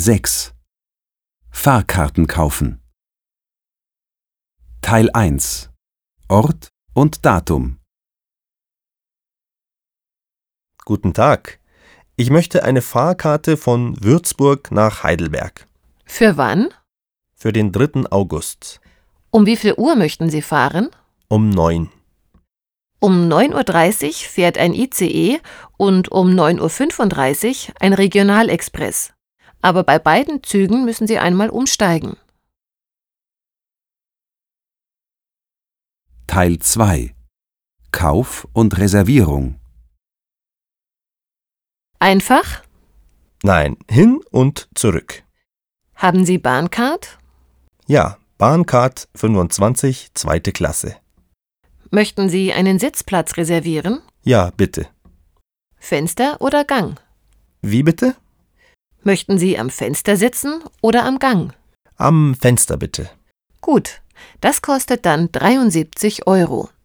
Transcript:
6. Fahrkarten kaufen. Teil 1. Ort und Datum. Guten Tag. Ich möchte eine Fahrkarte von Würzburg nach Heidelberg. Für wann? Für den 3. August. Um wie viel Uhr möchten Sie fahren? Um 9. Um 9:30 Uhr fährt ein ICE und um 9:35 Uhr ein Regionalexpress. Aber bei beiden Zügen müssen Sie einmal umsteigen. Teil 2. Kauf und Reservierung. Einfach? Nein, hin und zurück. Haben Sie Bahncard? Ja, Bahncard 25, 2. Klasse. Möchten Sie einen Sitzplatz reservieren? Ja, bitte. Fenster oder Gang? Wie bitte? Möchten Sie am Fenster sitzen oder am Gang? Am Fenster bitte. Gut, das kostet dann 73 €.